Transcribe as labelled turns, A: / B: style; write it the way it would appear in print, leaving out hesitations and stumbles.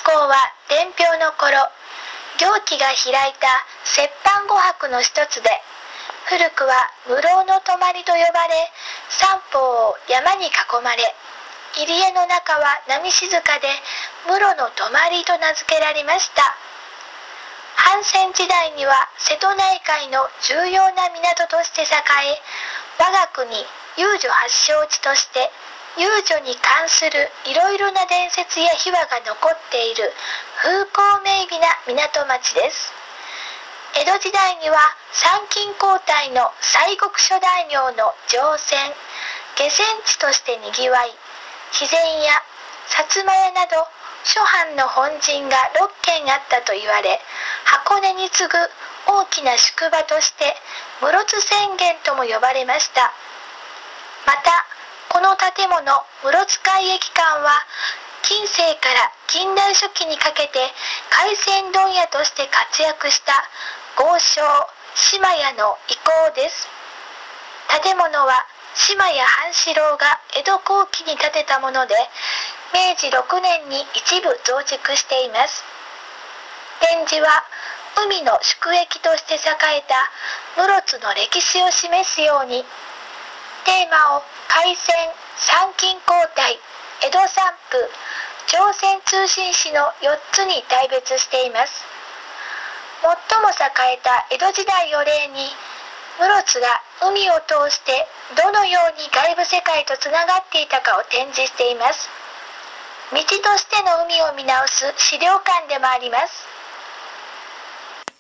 A: 港は伝票の頃、行基が開いた折半5泊の一つで、古くは室の泊まりと呼ばれ、三方を山に囲まれ、入り江の中は波静かで室の泊まりと名付けられました。藩船時代には瀬戸内海の重要な港として栄え、我が国遊女発祥地として遊女に関するいろいろな伝説や秘話が残っている風光明媚な港町です。江戸時代には参勤交代の西国諸大名の乗船、下船地としてにぎわい、肥前屋、薩摩屋など諸藩の本陣が6軒あったと言われ、箱根に次ぐ大きな宿場として室津宣言とも呼ばれました。また、この建物室津海駅館は近世から近代初期にかけて海鮮問屋として活躍した豪商島屋の遺構です。建物は島屋半四郎が江戸後期に建てたもので、明治6年に一部増築しています。展示は海の宿駅として栄えた室津の歴史を示すように、テーマを海鮮、参勤交代、江戸散布、朝鮮通信使の4つに大別しています。最も栄えた江戸時代を例に、室津が海を通してどのように外部世界とつながっていたかを展示しています。道としての海を見直す資料館でもあります。